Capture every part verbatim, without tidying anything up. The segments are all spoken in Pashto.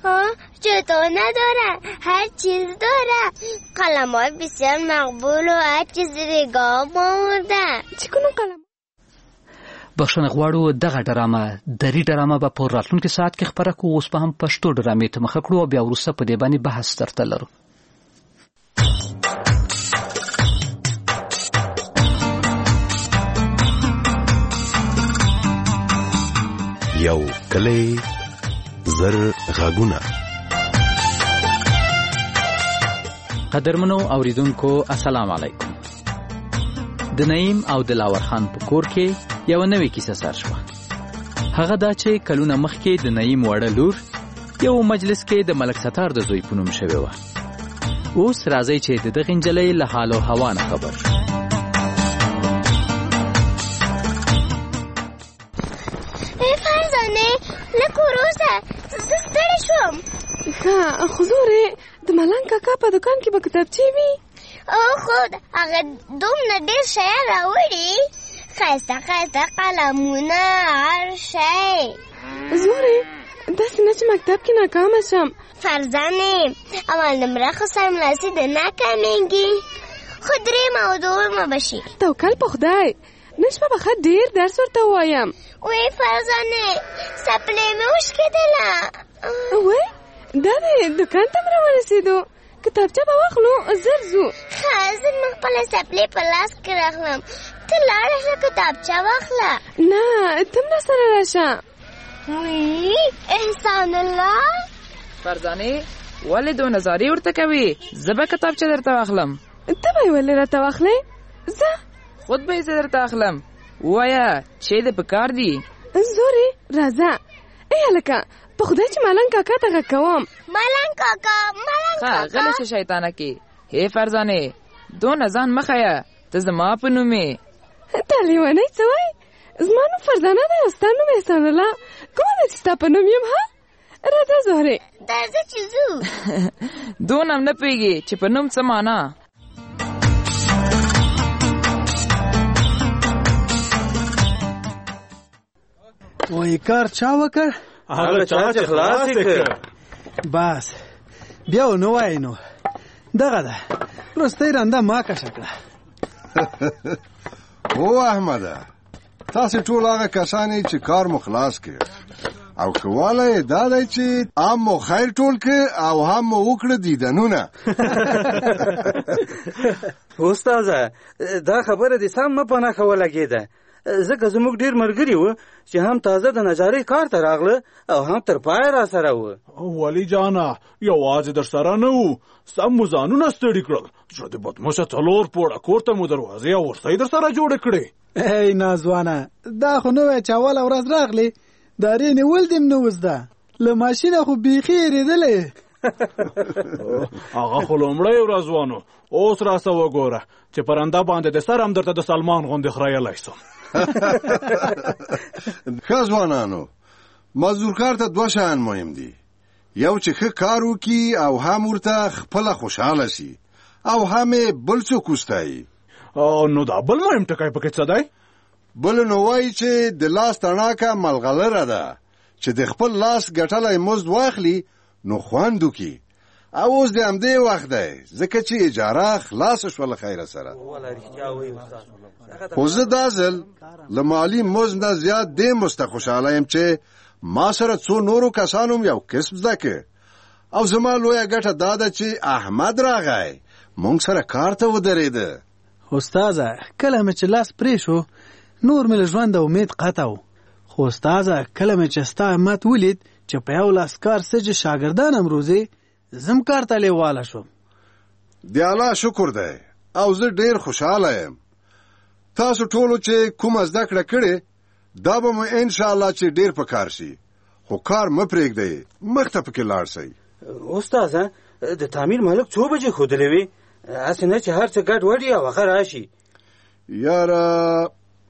چطور ندارن؟ هر چیز دارن. قلم های بسیار مقبول و هر چیز ریگاه ماردن. چکنو قلم؟ بخښنه غواړو دغه ډرامه دري ډرامه به په راتلونکي ساعت کې خپره کړو. اوس به هم پښتو ډرامې ته مخه کړو او بیا وروسته په دې باندې بحث درته لرو. یو کلی زر غږونه. قدرمنو اوریدونکو السلام علیکم. د نعیم او دلاور خان په کور کې یو نوې کیسه سر شوه. هغه دا چې کلونه مخکې د نعیم وړه لور یو مجلس کې د ملک ستار د زوی په نوم شوې وه. اوس راځئ چې د دغې نجلۍ له حال او هوا نه خبر شو. ای فرزانه لږ وروسته زه ستړې شوم. ښه خو زورې د ملنګ کاکا په دوکان کې به کتابچې وي. او خود هغه دومره ډېر شیان راوړي، ښایسته ښایسته قلمونه، هر شی. زورې داسې نه چې مکتب کې ناکامه شم. فرزانې اول نمره خو سرملاسي د ناکامېږي، خو درېیمه او دویمه به شي. توکل په خدای. نن شپه به ښه ډېر درس ورته ووایم. وی فرزانې څپلۍ مې وشکېدله. وی دا دی دوکان ته م راورسېدو. کتابچه به واخلو زر ځو. ښه زه مې خپله څپلۍ په لاس کې راغلم، ته لاړه شه کتابچه واخله. نه ته م راسره راشه. وی احسان الله فرزانې ولې دونه زارۍ ورته کوې؟ زه به کتابچه درته واخلم. ته به یې ولې راته واخلې؟ زه خود به یې زه درته اخلم. ووایه چې دې په کار دي. زورې راځه. ای هلکه په خدای چې ملنګ کاکا ته غږ کوم. ملنګ کاکا ملنګ کاکا. ښه غلی شه شیطانه کې. هی فرزانې دونه ځان مه ښیه، ته زما په نوم یې. ته لیونی څه وایې؟ زما نوم فرزانه دی او ستا نوم احسان الله. کومه ده چې ستا په نوم یم؟ ها راځه زهرې. درځه چې ځو. دونه هم نه پوهېږې چې په نوم څه معنا. وای کار چا وکړ؟ هغه چا چې خلاص یې کړ. بس بیا و نه وایې نو دغه ده وروستۍ رنده ما کشه کړه. او احمده تاسې ټول هغه کسان یې چې کار مو خلاص کړ او که والی یې دا دی چې هم مو خیر ټول کړ او هم مو وکړه دیدنونه. استاده دا خبره دې سم مه په نښه ولګېده، ځکه زموږ ډېر ملګري وو چې هم تازه د نجارۍ کار ته راغله او هم تر پایه را سره وو. ولی جانا یوازې در سره نه وو، سم مو ځانونه ستړي کړل چې د بدموشه څلور پوړه کور ته مو دروازې او ورسۍ در سره جوړې کړې. ای نازوانه دا خو نه وای چې اوله ورځ راغلې دارې نیول دې م نه وزده، له ماشینه خو بیخي یېرېدلې. هغه خو لومړی ورځ وانو، اوس راسه وګوره چې پرنده باندې د سر هم درته د سلمان غوندې خریلی سم. ښه ځوانانو مزدور کار ته دوه شیان مهم دي، یو چې ښه کار وکړي او هم ورته خپله خوشحاله شي او هم یې بل څوک وستایي. نو دا بل مهم ټکی پکې څه دی؟ بل نو وایي چې د لاس تڼاکه ملغلره ده چې د خپل لاس ګټلی مزد واخلي نو خوند وکړي. او اوس د همدې وخت دی ځکه چې اجاره خلاصه شوه له خیره سره. خو زه دا ځل له مالي مزد نه زیات دې مزد ته خوشحاله یم چې ما سره څو نورو کسانو م یو کسب زده کړ او زما لویه ګټه دا ده چې احمد راغی موږ سره کار ته ودرېده. استاذه کله مې چې لاس پرې شو نور مې له ژونده امید قطع و، خو استاذه کله مې چې ستا همت ولید چې په یو لاس کار سجې شاګردان هم روزي زم کار ته لیواله شوم. د الله شکر دی او زه ډېر خوشحاله یم. تاسو ټولو چې کومه زده کړه کړې دا به مو انشاءالله چې ډېر په کار شي، خو کار مه پرېږدئ، مخ ته پکې لاړ شئ. استاذه د تعمیر مالک څو بجې ښودلی وې؟ هسې نه چې هر څه ګډ وډ وي او هغه راشي. یاره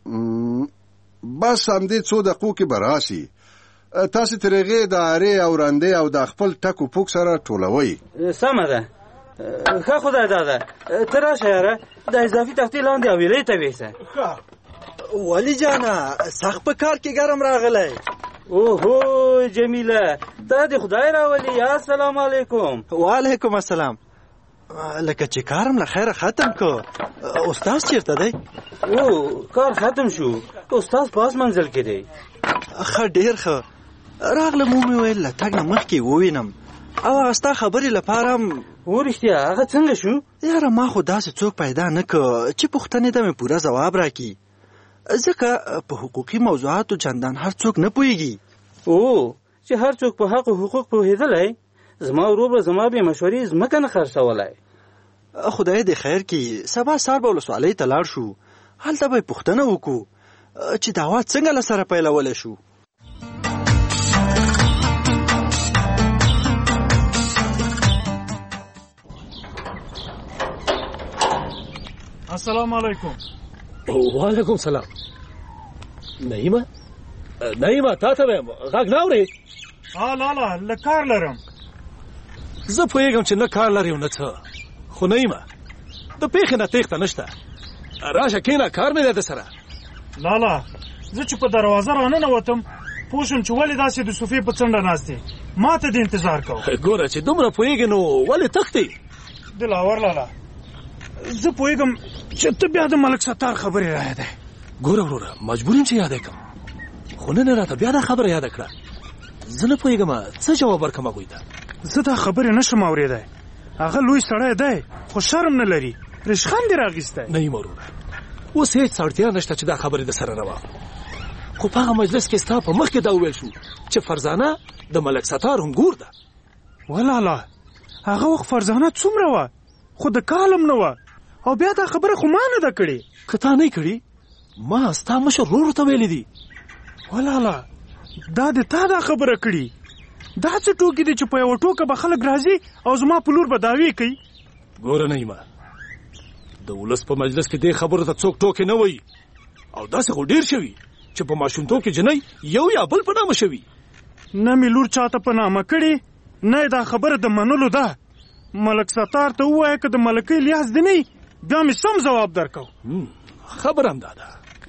بس همدې څو دقیقو کې به راشي. تاسې تر هغې د ارې او رندې او د خپل ټک و پوک سره ټولوئ. سمه ده. ښه خدای داده ته راشه یاره د اضافي تختې لاندې حویلۍ ته ویسه. ولی جانه سخت په کار کې ګرم راغلی. اوهو جمیله دا د خدای راولي. یا السلام علیکم. وعلیکم السلام. لکه چې کارم له خیره ختم کو. استاد چیرته دی؟ او کار ختم شو. استاد پاس منزل کې دی. ښه ډیر ښه. راغله مو مې ویل له تګ نه مخکې ووینم او هغه ستا خبرې لپاره هم. و رښتیا هغه څنګه شو؟ یاره ما خو داسې څوک پیدا نه که چې پوښتنې ته مې پوره ځواب راکړي، ځکه په حقوقي موضوعاتو چندان هر څوک نه پوهېږي. او چې هر څوک په حق او حقوق پوهېدلی، زما ورور به زما بې مشورې ځمکه نه خرڅولی. خدای دې خیر کړي. سبا سهار به ولسوالۍ ته لاړ شو، هلته به یې پوښتنه وکړو چې دعوا څنګه له سره پیلولی شو. السلام علیکم. وعلیکم سلام. نعیمه نعیمه تا ته وایم غږ نه اورې؟ ها لالا له کار لرم. زه پوهېږم چې نه کار لرې او نه څه، خو نعیمه د پېښې نه تېښته نشته. راشه کښېنه، کار مې دی د سره. لالا زه چې په دروازه راننوتم پوه شوم چې ولې داسې د صوفې په څنډه ناست یې. ما ته دې انتظار کوم. ګوره چې دومره پوهېږې نو ولې تښتې؟ دلاور لالا زه پوهېږم چې ته بیا د ملک ستار خبرې رایادې. ګوره وروره مجبور یم چې یاده کړم، خو نن راته بیا دا خبره یاده کړه. زه نه پوهېږم څه جواب ورکړم هغوی ته. زه دا خبرې نشم اورېدی. هغه لوی سړی دی خو شرم نه لري، رشخند یې راغیستی. نعیمه وروره اوس هېڅ اړتیا نشته چې دا خبرې د سره روان، خو په هغه مجلس کې ستا په مخ کې دا وویل شو چې فرزانه د ملک ستار انګور ده. ولالا هغه وخت فرزانه څومره وه، خو د کالم نه وه، او بیا دا خبره خو ما نه ده کړې. که تا نه کړي ما ستا مشر ورور ته ویلي دي. ولالا دا د تا دا خبره کړي. دا څه ټوکې دي چې په یوه ټوکه به خلک راځي او زما په لور به دعوې کوي. ګوره نعیمه د ولس په مجلس کې دې خبرو ته څوک ټوکې نه وایي، او داسې خو ډېر شوي چې په ماشومتوب کې جنۍ یو یا بل په نامه شوي. نه مې لور چاته په نامه کړې، نه دا خبره د منلو ده. ملک ستار ته ووایه که د ملکۍ لیاس دې نه بیا مې سم ځواب درکو. خبره همدا ده.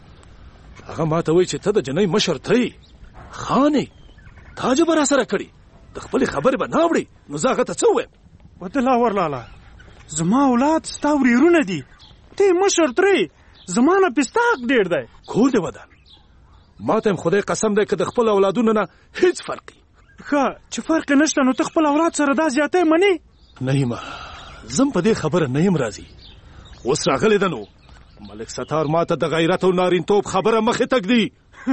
هغه ما ته وایي چې ته د جنۍ مشر ته یې، خانې تا جبه را سره کړي، د خپلې خبرې به نه اوړې. نو زه هغه ته څه ووایم؟ ودلاور لالا زما اولاد ستا ورېرونه دي، ته یې مشر ترې، زما نه پې ستا حق ډېر دی. کور دې ودان، ما ته هم خدای قسم دی که د خپل اولادونو نه هېڅ فرق یې. ښه چې فرق یې نشته نو ته خپل اولاد سره دا زیاتی منې؟ نعیمه زم په دې خبره نه یم راځي. اوس راغلی ده نو ملک ستار ما ته د غیرت او نارینتوب خبره مخې تک دی.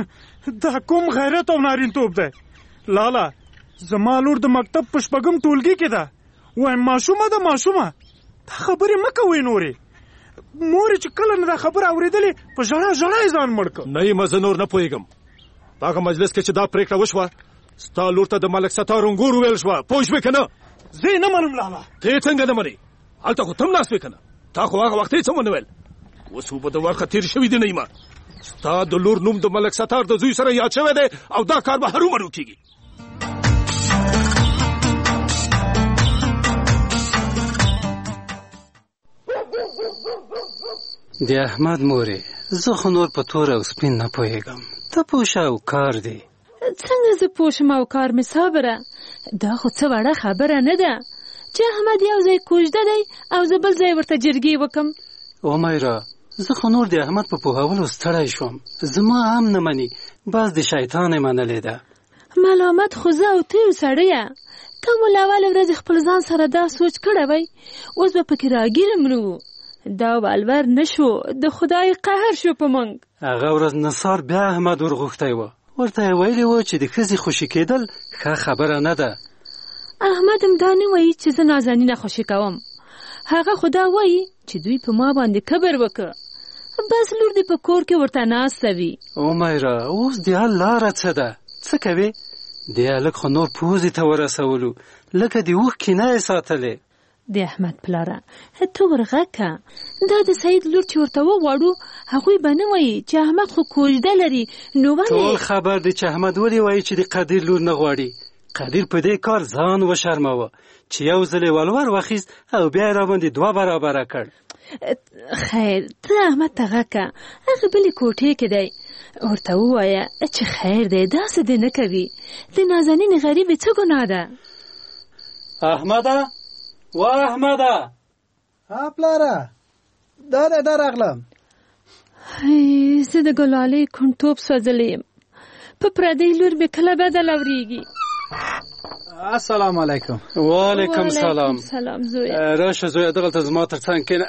دا کوم غیرت او نارینتوب دی؟ لالا زما لور د مکتب په شپږم ټولګي کې ده، وایم ماشومه ده ماشومه. دا خبرې مه کوئ نورې. مورې چې کله نه دا خبره اورېدلې په ژړا ژړا یې ځان مړ کړ. نعیمه زه نور نه پوهېږم. په هغه مجلس کې چې دا پرېکړه وشوه ستا لور ته د ملک ستار انګور وویل شوه، پوه شوې که نه؟ زه یې نه منم لالا. ته یې څنګه نه منې؟ هلته خو ته هم ناست وې که نه؟ تا خو هغه وخت یې څه ونه ویل. اوس اوبه د ورخه تېر شوي دي نعیمه. ستا د لور نوم د ملک ستار د زوی سره یاد شوی دی او دا کار به هرومرو کېږي. د احمد مورې زه خو نور په تور او سپین نه پوهېږم، ته پوه شه او کار دی. څنګه زه پوه شم او کار مې صابره؟ دا خو څه وړه خبره نه ده چې احمد یو ځای کوژده دی او زه بل ځای ورته جرګې وکم. امیره زه خو نور د احمد په پوهولو ستړی شوم، زما هم نه مني، بس د شیطان یې منلې ده. ملامت خو زه او ته یو سړیه، ته مو له اولې ورځې خپل ځان سره دا سوچ کړی وی، اوس به پکې راګیر مړو. دا والور نه شو، د خدای قهر شو په موږ. هغه ورځ نثار بیا احمد ورغوښتی و، ورته یې ویلي و چې د ښځې خوشي کېدل ښه خبره نه ده. احمد هم دا نه وایي چې زه نازنینه خوشي کوم، هغه خو دا وایي چې دوی په ما باندې کبر وکړه، بس لور دې په کور کې ورته ناسته وي. امیره اوس د حل لاره څه ده؟ څه کوې؟ دې هلک خو نور پوزې ته ورسولو، لکه د اوښ کینه یې ساتلې. د احمد پلاره ته ورغکه، دا د سعید لور چې ورته وغواړو هغوی به نه وایي چې احمد خو کوژده لري. نو ولې ټول خبر دی چې احمد ولې وایي چې د قدیر لور نه غواړي؟ قدیر په دې کار ځان وشرموه چې یو ځل یې ولور واخیست او بیا یې راباندې دوه برابره کړ. خیر ته احمد ته غږ کړه، هغه بلې کوټې کې دی، ورته ووایه چې خیر دی داسې دې نه کوي، د نازنین غریبې څه ګناه ده؟ احمده وا احمده. ها پلاره دا دی دا راغلم. زه د ګلالۍ کونډتوب سوځلی یم، په پردۍ لور مې کله بدل اورېږي. السلام علیکم. وعلیکم سلام. سلام زویه. راشه زویه دغلته زما تر څنګ کښېنه.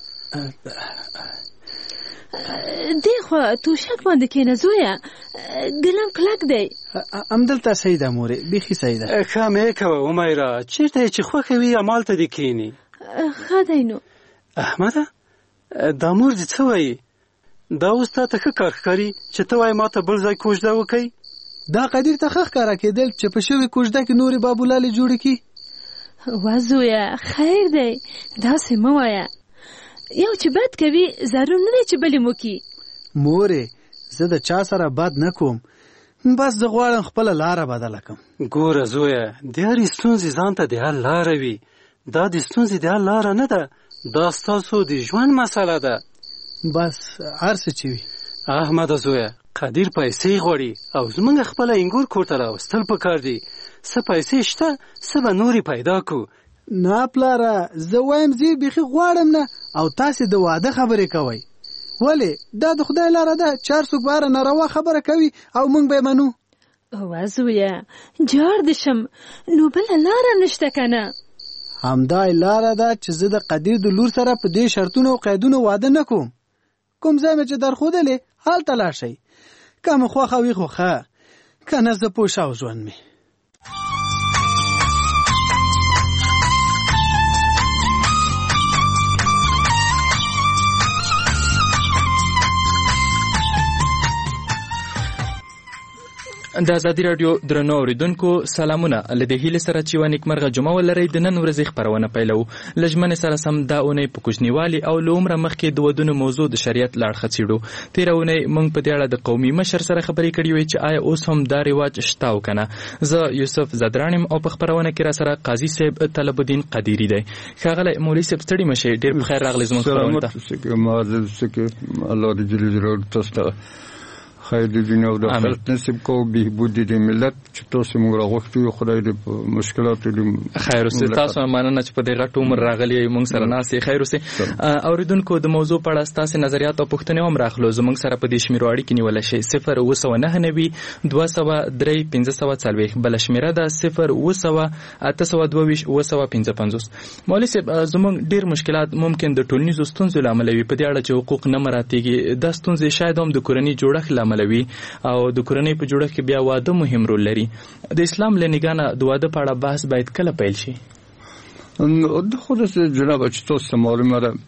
دې خوا توشک باندې کښېنه زویه، ګلم کلک دی. همدلته صحیح ده مورې، بیخي صحیح ده. ښه مې کوه عمیره، چېرته یې چې خوښه وي همالته دې کښېني. ښه دی نو. احمده دا مور دې څه وایي؟ دا اوس تا ته ښه کار ښکاري چې ته وایې ما ته بل ځای کوژده وکئ؟ دا قدیر ته ښه ښکاره کېدل چې په شوې کوژده کې نورې بابولالې جوړې کړي. وا زویه خیر دی داسې مه وایه، یو چې بد کوي ضرور نه دی چې بلې مو کړي. مورې زه د چا سره بد نه کوم، بس زه غواړم خپله لاره بدله کړم. ګوره زویه د هرې ستونزې ځان ته د حل لاره وي، دا د ستونزې د حل لاره نه ده، دا ستاسو د ژوند مسله ده. بس هر څه چې وي. احمده زویه قدیر پیسې غواړي او زمونږ خپله انګور کور ته راوستل پکار دي، څه پیسې شته څه به نورې پیدا کړو. نه پلاره زه وایم زه بیخي غواړم نه، او تاسې د واده خبرې کوئ. ولې دا د خدای لاره ده چې هر څوک به هره ناروا خبره کوي او موږ به یې منو. وا زویه جار دې شم، نو بله لاره نشته که نه؟ همدا لاره ده چې زه د قدیر د لور سره په دې شرطونو او قیدونو واده نه کوم. کوم ځای مې چې درښودلې هلته لاړ شئ، که مې خوښه وي خو ښه، که نه زه پوه شو ژوند مې. د ازادي راډیو درنو اوریدونکو سلامونه، له دې هیلې سره چې یوه نیکمرغه جمعه ولرئ د نن ورځې خپرونه پیلوو. له ژمنې سره سم دا اونۍ په کوچنیوالي او له عمره مخکې د ودونو موضوع د شریعت له اړخه څېړو. تېره اونۍ موږ په دې اړه د قومي مشر سره خبرې کړې وې چې آیا اوس هم دا رواج شته او که نه. زه یوسف زدران یم او په خپرونه کې را سره قاضي صاحب طلب الدین قدیري دی. ښاغلی مولوي صاحب ستړي مه شئ، ډېر په خیر راغلی زموږ خپرونې ته. الله دې جل جلاله تاسو ته خیر د دنیا او د آخرت نصیب کو، بهبود د ملت چې تاسو موږ راغوښتو یو، خدای دې په مشکلاتو دې خیر وسي. تاسو مننه چې په دې غټ عمر راغلي یې موږ سره ناست یې. خیر وسي. اوریدونکو د موضوع په اړه ستاسې نظریات او پوښتنې هم راخلو، زموږ سره په دې شمیرو اړیکې نیولی شئ. صفر اوه سوه نهه نوي دوه سوه درې پنځه سوه څلوېښت، بله شمیره ده صفر اوه سوه اته سوه دوه ویشت اوه سوه پنځه پنځوس. مولوي صاحب زموږ ډېر مشکلات ممکن د ټولنیزو ستونزو له امله وي، په دې اړه چې حقوق نه مراعاتېږي، دا ستونزې شاید هم د کورني جوړښت له امله وي او د کورنۍ په جوړښت کې بیا واده مهم رول لري. د اسلام له نګاه نه د واده په اړه بحث باید کله پیل شي؟ د خود جناب چې تاسو ته معلومه ده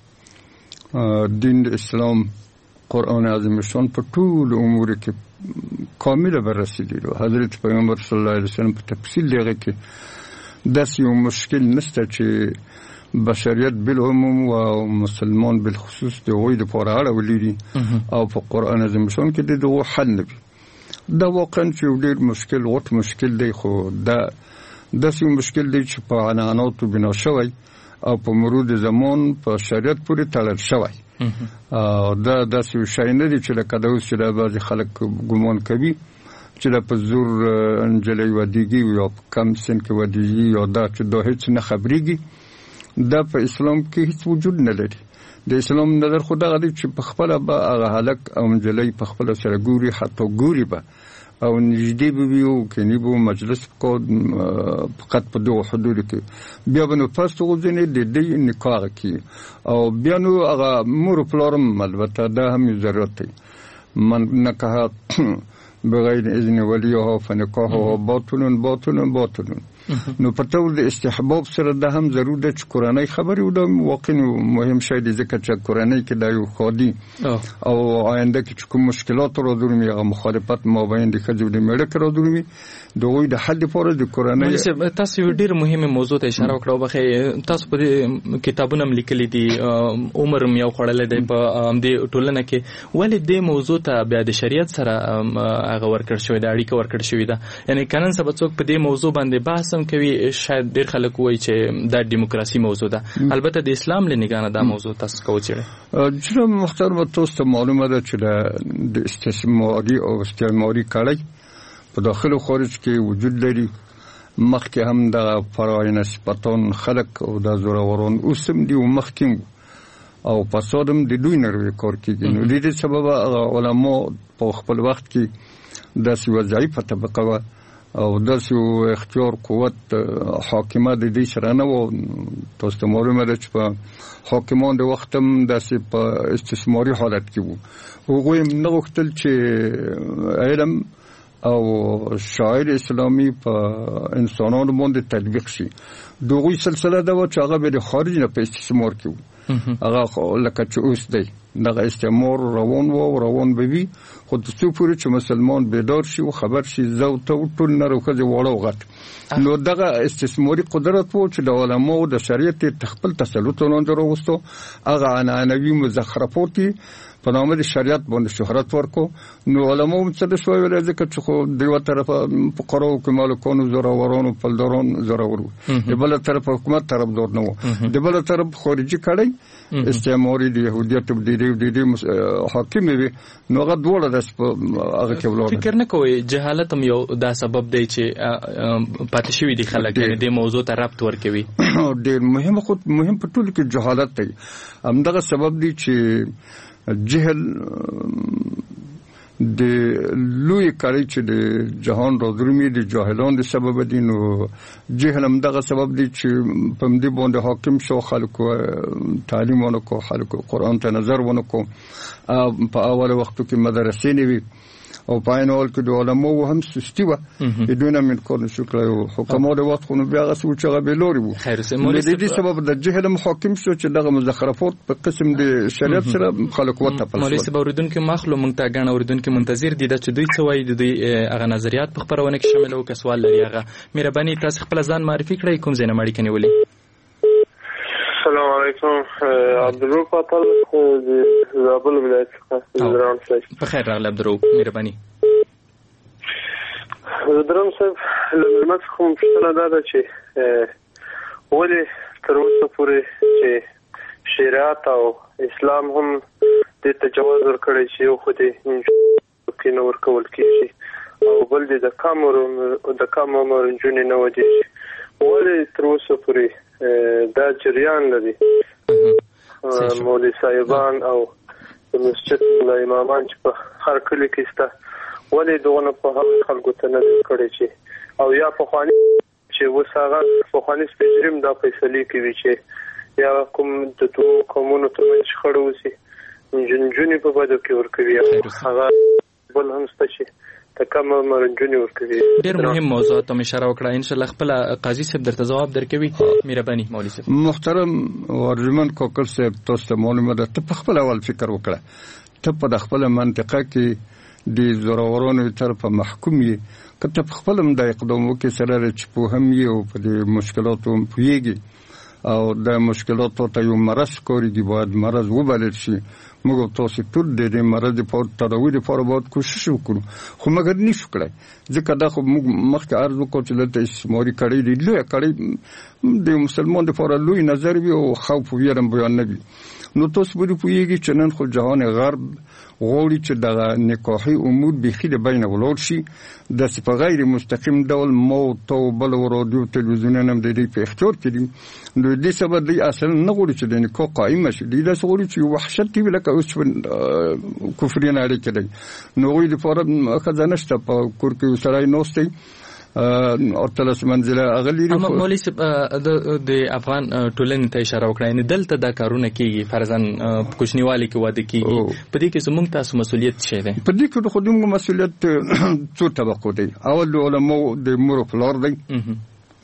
دین اسلام قرآن عظیم شان په ټول امور کې کامله بررسی دی. حضرت پیغمبر صلی الله علیه وسلم په تفصیل دغه کې داسې یو مشکل نشته چې بشریت بالعموم و مسلمان بالخصوص د هغوی دپاره اړولی دي او په قرآن عظیم شان کې د دغو حل نه وي. دا واقعا چې یو ډېر مشکل غټ مشکل دی، خو دا داسې یو مشکل دی چې په عنعناتو بنا شوی او په مرور زمان په شریعت پورې تړل شوی. دا داسې یو شی نه دی چې لکه دا اوس چې دا بعضې خلک ګمان کوي چې دا په زور نجلۍ ودېږي یا په کم سن کې ودېږي یا دا چې دا هېڅ نه خبرېږي. دا په اسلام کې هیڅ وجود نه لري. د اسلام نظر خو دغه دی چې په خپله به هغه هلک او نجلۍ په خپله سره ګوري، حتی ګوري به او نږدې به وي او کني به مجلس فقط په دغو حدودو کې، بیا به نو پس وغورځېنې د دې نکاح کېږي او بیا نو هغه مور و پلار هم البته دا هم یو ضرورت دی. من نکاح بغیر اذن ولیها فنکاحها باطل باطل باطل. نو په تور د استحباب سره د هم ضرورت ده چې کورنۍ خبرې و د واقعي مهم شی دی ځکه چې کورنۍ کې د یو خادي او آینده کې چې کوم مشکلات را درومي هغه مخالفت مابین د ښځې د میړه کې را درومي د هغوی د حل لپاره د کورنۍ. تاسو یو ډېر مهمه موضوع ته اشاره وکړه وبخې تاسو په دې کتابونه هم لیکلي دي عمر هم یو خوړلی دی په همدې ټولنه کې ولې دې موضوع ته بیا د شریعت سره هغه ورکړ شوی ده اړیکه ورکړ شوې ده یعنې که نن سبا څوک په دې موضوع باندې بحث هم کوي شاید ډېر خلک وایي چې دا ډیموکراسي موضوع ده البته د اسلام له نګاه نه دا موضوع تاسو کو وڅېړئ. جناب محترم تاسو ته معلومه ده چې د استثماري او استعماري کړۍ په داخل او خارج کې وجود لري. مخکې هم د فرعون صفتان خلق او د زوروران اوس هم دي او مخکې او فساد هم د دوی نه کار کېږي. نو د دې سببه علما په خپل وخت کې داسې یوه ضعیفه طبقه وه او داسې یو اختیار قوت حاکمه د دې سره نه وه. تاسو ته معلومه ده چې په حاکمان د وخت هم داسې په استثماري حالت کې وو. هغوی هم نه غوښتل چې علم او شاعر اسلامي په انسانانو باندې تطبیق شي. دغوی سلسله ده چې هغه به د خارج نه په استثمار کې وو. هغه لکه چې اوس دی دغه استعمار روان و او روان به وي خو د څو پورې چې مسلمان بیدار شي او خبر شي زه او ته ټول نر او ښځې واړه او غټ نو دغه استثماري قدرت و چې د علماو د شریعت خپل تسلط لاندې راوستو. هغه عنعنوي مزخرفات په نامه د شریعت باندې شهرت ورکو. نو علماو هم څه شوی ویلی ځکه چې خو د یوه طرفه فقراو کې مالکانو زورورانو پلداران زورور وو د بله طرف حکومت طرفدار نه وو د بله طرف خارجي کړۍ استعماري د یهودیت د دې حاکمې وي نو هغه دواړه داسې په هغه کې ولاړ. فکر نه کوئ جهالت هم یو دا سبب دی چې پاتې شوي دي خلک دې موضوع ته ربط ورکوي. ډېر مهم خو مهم په ټولو کې جهالت دی. همدغه سبب دی چې جهل د لوی کاری چې د جهان را درومي د جاهلان د سبب دي. نو جهل هم دغه سبب دی چې په دې باندې حاکم شو خلکو تعلیم ونکو خلکو قرآن ته نظر ونکو. په اول وختو کې مدرسې نه وي او په عین حال کې د علماو هم سستي وه د دوی نه هم انکار نشو کړی و. حکما د وخت خو نو بیا هغسې و چې هغه بېلارې وو. د دې سبب د جهل هم حاکم شو چې دغه مزخرفات په قسم د شریعت سره خلک وتپل شول. مولوي صاحب اورېدونکي ماخلو موږ ته ګڼ اورېدونکي منتظر دي دا چې دوی څه وایي د دوی هغه نظریات په خپرونه کې شامل وو که سوال لري هغه مهرباني تاسو خپله ځان معرفي کړئ کوم ځای نه مو اړیکه نیولې. السلام علیکم عبدالروف اتل د زابل ولایت څخه دران صاحب. بخیر راغلی عبدالروف مهرباني. دران صاحب له مېلمه څخه مو پوښتنه دا ده چې ولې تر اوسه پورې چې شریعت او اسلام هم دې ته جواز ورکړی چې یو خو دې کې نه ورکول کېږي او بل دې د کم عمر د کم عمر نجونې نه ودېږي ولې تر اوسه پورې دا جریان لري. مولوي صاحبان او د مسجد ملا امامان چې په هر کلي کې شته ولې دغونه په هغو خلکو ته نه دی کړی چې او یا پخواني چې اوس هغه پخواني سپېڅلي هم دا فیصلې کوي چې یا کوم د دوو قومونو ترمنځ شخړه وشي نجونې په بدو کې ورکوي هغه بل هم شته چې کم عمر نجونې ورکوي. ډېر مهم موضوع ته مې اشاره وکړه انشاءالله خپله قاضي صاحب درته ځواب درکوي. مهرباني مولوي صاحب. محترم ارجمند کاکړ صاحب تاسو ته معلومه ده ته په خپل اول فکر وکړه ته په د خپله منطقه کې د زورورانو طرفه محکوم یې که ته په خپل هم دا اقدام وکړې سره چې پوهم یې او په د مشکلاتو هم پوهېږي او د مشکلاتو ته یو مرض ښکارېږي باید مرض وبلل شي. موږ تاسو ټول د دې مرض لپاره تداوي لپاره باید کوشش وکړو خو مګر نشو کړی ځکه دا خو موږ مخکې عرض وکړو چې دلته استثماري کړۍ دي لویه کړۍ د مسلمان لپاره لوی نظر وي او خوف و ویره بیان نه وي. نو تاسو به پوهېږئ چې نن خو جهان غرب غواړي چې دغه نکاحي امور بیخي د بینه ولاړ شي داسې په غیر مستقیم ډول ما او ته او بل رادیو تلویزیونونه هم د دوی په اختیار کې دي. نو دې سبب دوی اصلا نه غواړي چې د نکاح قایمه شي دوی داسې غواړي چې وحشت وي لکه اوس په کفري نړۍ کې دی. نو هغوی دپاره ښځه نشته په کور کې یو سړی ناست دی اتلس منزله اغلی. اما مولوي صاحب د افغان ټولنې ته اشاره وکړه یعنې دلته دا کارونه کېږي فرضاً په کوچنیوالي کې واده کېږي په دې کې زموږ تاسو مسؤلیت څه دی؟ په دې کې خو زموږ مسؤلیت څو طبقو دی. اول د علماو د مور او پلار دی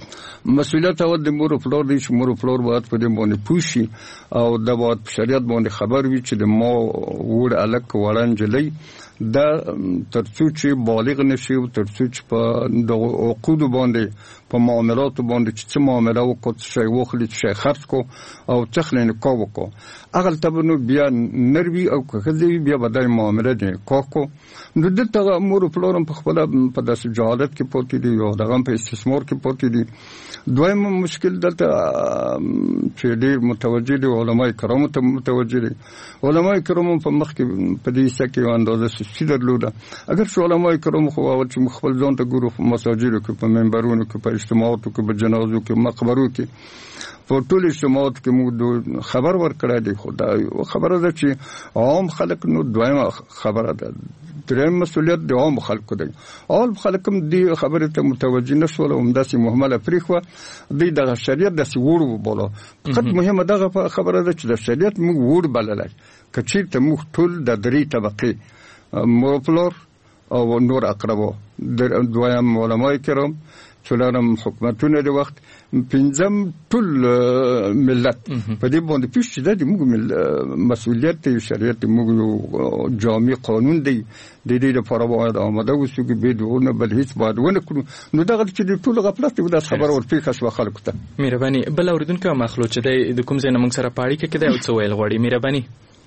مسؤلیت اول د مور او پلار دی چې مور او پلار باید په دې باندې پوه شي او دا باید په شریعت باندې خبر وي چې د ما وړ الک وړه نجلۍ دا ترڅو چې بالغ نشي او ترڅو چې په د عقود باندې په معاملات باندې چې معامله وکړي چې وخلي چې خرڅ کو او تخلین کو وکړي اغل تبنو بیا نروي او کخذي بیا بدای معامله دي کوکو نو دته امور پلورم په خپل په داسې جهالت کې پوتې دي او دغه په استثمار کې پوتې دي دویم مشکل دلته چې ډېر متوجه دي علماء کرام ته متوجه دي علماء کرام په مخ کې په دې سکه اندازه سې درلوده اگر څو علماء کرام خو او چې خپل ځان ته ګورو په مساجدو کې په منبرونو کې په اجتماعاتو کې په جنازو کې مقبرو کې په ټول اجتماعات کې موږ خبر ورکړی دی خدای خبره ده چې عام خلک نو دویمه خبره ده دریم مسؤلیت د عام خلکو دی عام خلکم دی خبره ته متوجه نشول او همداسې مهمله پریخوه دی د شریعت د سیوړو بوله فقط مهمه دغه خبره ده چې د شریعت موږ وړ بللای کچې ته موږ ټول د درې طبقه موپلور او نور اقربو دویم علماء کرام څلورم حکومتونه د وخت پنځم ټول ملت په دې باندې پیښ چې د موږ مسؤلیت دی شریعت موږ جامع قانون دی د دې لپاره باید آماده اوسو کې به دونه بل هیڅ باید ونه کړو نو دغه چې ټول غفلت د خبر ورپی خاصه خلکو ته مهرباني بل اوریدونکو مخلوق چې د کوم ځای موږ سره پاړی کې کده او څه ویل غواړي مهرباني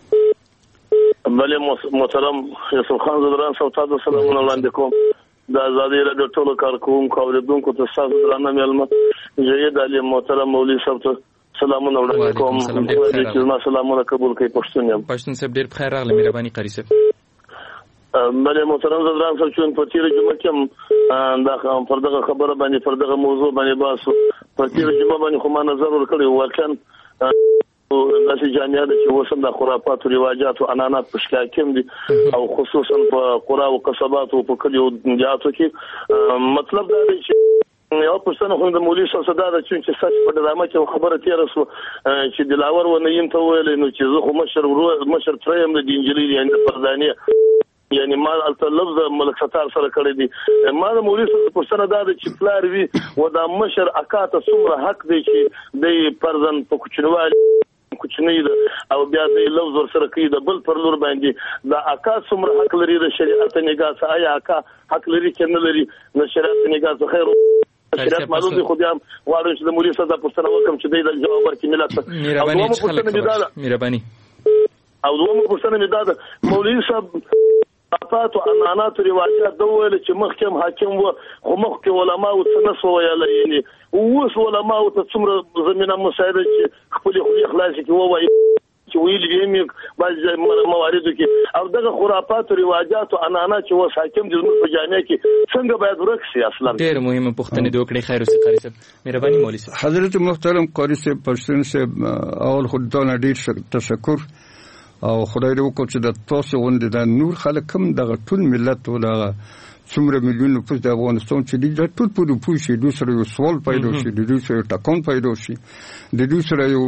بله محترم یوسف خان زدران سوتاد سلامونه وړاندې کوم د ازادي رادیو ټولو کارکونکو اوریدونکو ته تاسو درنه مېلمه جید علي محترم مولوي صاحب ته سلامونه وړاندې کوم چې ما سلامونه قبول کړئ پښتون یم پښتون صاحب ډیر بخیر راغلی مهرباني قاری صاحب بله محترم زدران صاحب چې په تیر جمعه کې دا پر دغه خبره باندې پر دغه موضوع باندې باسو په تیر جمعه باندې خو ما نظر ورکړی واکن داسې جامعه ده چې وسم د خرافات او رواجات او انانات په شکل کې دي او خصوصا په قرا او قصبات او په کلیو دیاتو کې مطلب دا دی چې یو پرسنه خو د مولوی صاحب صداده چې سچ په ډرامه کې خبره تیر سو چې دلاور و نه يم ته ویل نو چې زه خو مشر مشر تریم د انجلي یعنی پردانیه یعنی ما البته لفظ ملک ستار سره کړی دی ما د مولوی صاحب پرسنه دا چې پلار وی و د مشر اکاته څومره حق دی چې د پرزن په کوچنوالي کوچنی ده او بیا د لفظ ور سره کوي د بل پر لور باندې د اکا څومره حق لري د شریعت نگاه څخه آیا اکا حق لري کنه لري د شریعت نگاه څخه خیر شریعت معلوم دي خو بیا غواړم چې د مولوی صاحب پرسنه وکم چې د جواب ورکړي ملت مهرباني او دومره پرسنه مې دا ده مولوی صاحب افات او انانات رواجات دوول چې مخکم حاکم و خو مخکې علما او څنګه ویل یعنی اوس علما او څومره زمينه مساعده چې خپل خو اخلاص کې وایي چې ویل یې بعض مواردو کې او دغه خرافات او رواجات او انانات چې وس حاکم د زموږ په جامعه کې څنګه باید ورکسي اصلا ډېر مهمه پوښتنه دی وکړي خیر اوسه قاری صاحب مهرباني مولوی صاحب حضرت محترم قاری صاحب پښتون صاحب اول خدای ډېر تشکر او خدای دې وکړي چې د تاسو غونډې د نور خلک هم دغه ټول ملت ولا څومره میلیون په د افغانستان چې د ټول په پوه شي د سره یو سوال پیدا شي د دوی سره ټاکون پیدا شي د دوی سره یو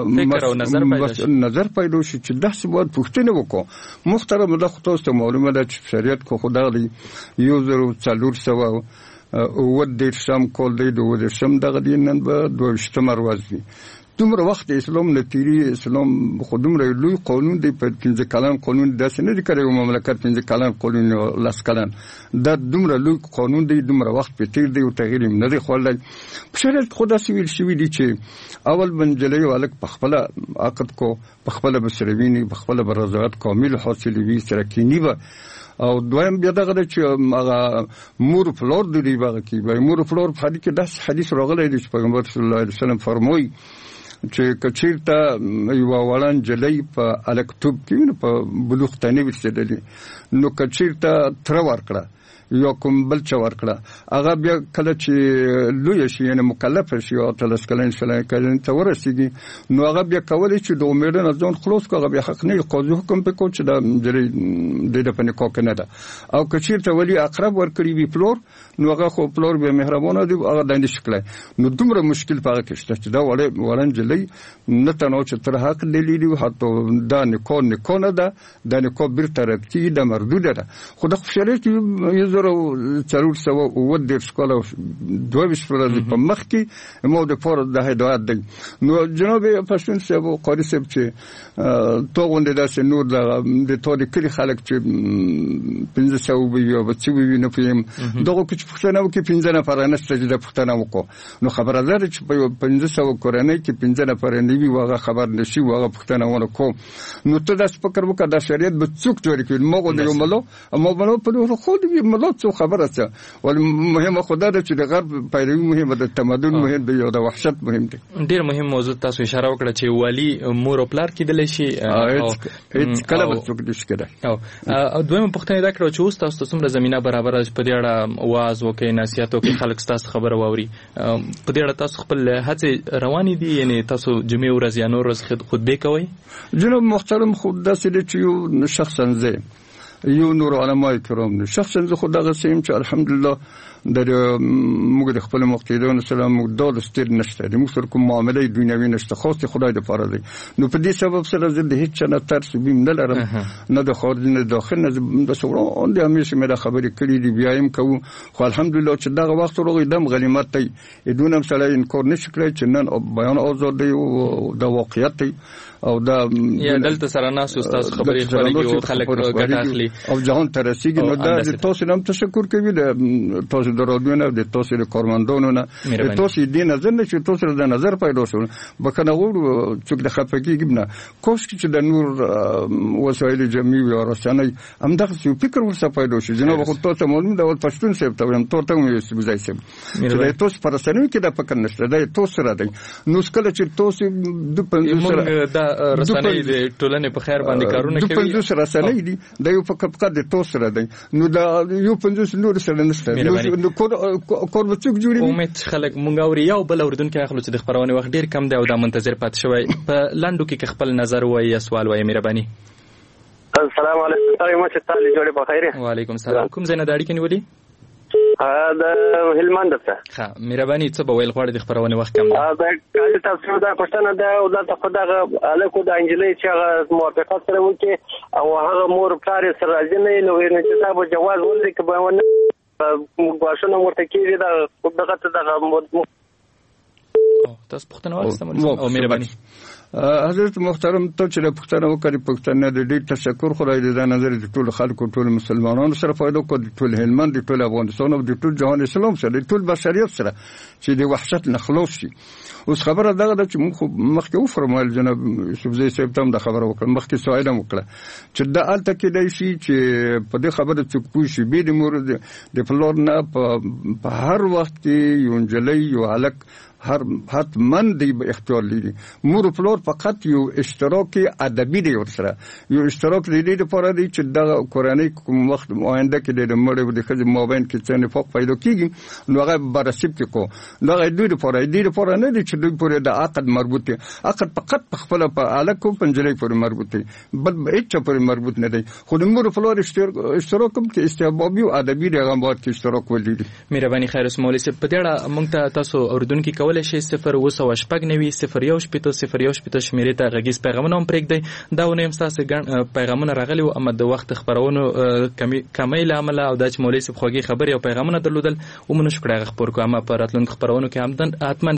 نظر پیدا شي چې د څه وخت پوښتنه وکړو محترم د خصوص ته معلومه ده چې شریعت کو خدای یو زرو څلور سو او د شام کول دی د شم دغه دینن به دوه شتمر وځي دومره وخت اسلام نتیری اسلام خودم را لوی قانون دی په پنځه کلن قانون داسې نه دی کړی او مملکت پنځه کلن قانون لاس کلن دا دومره لوی قانون دی دومره وخت په تیر دی او تغییر نه دی خولای په شریعت خدا سویل شوی دی چې اول منجلې والک په خپل عقد کو په خپل بسروینی په خپل برزات کامل حاصل وی سره کینی و او دویم بیا دغه چې هغه مور فلور دی باغ کې به مور فلور په حدیث کې داس حدیث راغلی دی چې پیغمبر صلی الله علیه وسلم فرمایي چې کچیرته یو وړاندې جلې په الکتوب کې په بلوغ تنه ورسېدلې نو کچیرته تر ورکړه یو کوم بل چا ورکړه هغه بیا کله چې لوی شي یعنی مکلف شي او تلس کلن شلای کلن ته ورسیږي نو هغه بیا کولای چې د عمر نه ځون خلاص کوي بیا حق نه قاضي حکم په کوم چې د د د پنه کوک نه ده او کچیرته ولی اقرب ورکړي وی فلور نو هغه خو فلور به مهربانه دی هغه داند شکله نو دومره مشکل پاره کې شته چې دا وړه ورن جلې نه تنو چې تر حق لیدلی حتی دا نه کو نه کو نه ده د نه کو بیر طرف کې د مردود ده خو د شریعت یو زره څلور سوه اووه دېرش کال او دوه ویشت ورځې په مخکې ما د پاره د هدایت دی. نو جناب پښتون صاحب او قاری صاحب چې تو غونډه داسې نور د تو د کلی خلک چې پنځه سوه وي او څه وي نه پېم دغه کې پښتنه وکي پنځه نفر نه ستاسو د پښتنه وکړو. نو خبره ده چې په پنځه سوه کورنۍ کې پنځه نفر نه وي واغه خبر نشي واغه پښتنه ونه کو. نو ته داس فکر وکړه د شریعت به څوک جوړ کړي مغه د ملو اما بلو په لور خو دې ملو څو خبره څه ول مهمه خدای ده چې د غرب پیروي مهمه ده تمدن مهم دی او د وحشت مهم دی. ډیر مهم موضوع تاسو اشاره وکړه چې والی مور او پلار کېدلی شي او هیڅ کله به څوک نشي کېدای. او دویمه پوښتنه دا کړو چې اوس تاسو څومره زمينه برابر په دې اړه واعظ وکړي نصيحت وکړي خلک تاسو خبره واوري په دې اړه تاسو خپل هڅې روانې دي یعنی تاسو جمعې ورځ یا نور ورځ خطبه کوي؟ جناب محترم خود داسې دي چې یو شخصا زه یو نور علماء کرام دي شخصا زه خود دغه سیم چې الحمدلله د موږ د خپل مقتدیانو سره موږ د ستر نشته د موږ سره کوم معاملې دنیوي نشته خاص خدای د پاره دی. نو په دې سبب سره زه د هیڅ نه ترس بیم نه لرم نه د خارج نه داخل نه د سوړو د همیشه مې د خبرې کړې دی بیایم کوو خو الحمدلله چې دغه وخت وروغی دم غنیمت دی دونه مسله انکار نشي کړی چې نن بیان آزاد دی او د واقعیت دی او دا یا دلته سره ناس استاد خبرې خپلې او خلک ګټه اخلي او جهان ترسيږي. نو دا د تاسو نام تشکر کوي د تاسو د رادیو نه د تاسو د کارمندانو نه د تاسو د نظر نه چې تاسو د نظر پیدا شو بکنه وړو چې د خپګي نه کوښ چې د نور وسایل جمعي او رسنۍ هم دغه فکر ورسره پیدا شي. جناب خو تاسو معلوم د پښتون سیب ته هم تاسو مې سبزای سیب چې تاسو پر رسنۍ کې د فکر نشته د تاسو را دی. نو سکله چې تاسو د پنځه رسنۍ د ټولنې په خیر باندې کارونه کوي د پنځه رسنۍ دي د یو فقط د تاسو سره دی. نو دا یو پنځه نور سره نشته نو کور به څوک جوړي. امید خلک مونږ اوري یو بل اوردونکو اخلو چې د خبرونه وخت ډیر کم دی او دا منتظر پات شوی په لاندو کې خپل نظر وایي یا سوال وایي مهرباني. السلام علیکم تاسو مو چې تعالی جوړه په خیر. وعلیکم السلام کوم زنه داړي کې نیولې دا هلمند ده. ها مهرباني څه به ویل غواړي د خبرونه وخت کم دی. دا کله تاسو دا پښتنه ده او دا ته خدای الکو د انجلۍ چې هغه موافقت سره وکي او هغه مور پلار سره راځي نه نو چې تاسو جواز ولري که به ونه غواړنه ورته کیږي دا دغه ته دغه تاسو پښتنه وایي او مهرباني حضرت محترم ته چې پښتنه وکړي پښتنه د دې تشکر خدای دې د نظر د ټول خلکو ټول مسلمانانو سره فائدہ کو د ټول هلمند د ټول افغانستان او د ټول جهان اسلام سره د ټول بشریت سره چې د وحشت نه خلاص شي. اوس خبره دغه د چې موږ مخکې و فرمایل جناب یوسفزی صاحب ته د خبره وکړه مخکې سوال هم وکړه چې د الته کې دی شي چې په دې خبره څوک پوه شي به د مور د فلور نه په هر وخت کې یو انجلۍ یو هلک هر حتمن دی به اختیار لري. مور فلور فقط یو اشتراک ادبي دی ورسره یو اشتراک دی د لپاره دی چې د کورنۍ کوم وخت آینده کې د مړ د خځې مابین کې څه نفاق پیدا کیږي نو هغه برسب کې کو نو هغه دوی لپاره دی لپاره نه دی چې دوی پورې د عقد مربوط دی. عقد فقط په خپل په الکو پنځلې پورې مربوط دی بل هیڅ پورې مربوط نه دی. خو د مور فلور اشتراک هم کې استحبابي او ادبي دی هغه باید کې اشتراک ولري. مهرباني خیر اسماعیل صاحب په دې اړه موږ ته تاسو اوردونکو کولای شي صفر اوه سوه شپږ نوي صفر یو شپېته صفر یو شپېته شمیرې ته غږیز پیغامونه هم پرېږدئ. دا ونه هم ستاسو ګڼ پیغامونه راغلي وو اما د وخت خپرونو کمی له امله او دا چې مولوي صاحب خوږې خبرې او پیغامونه درلودل ومو نشو کړی هغه خپور کړو اما په راتلونکو خپرونو کې هم حتما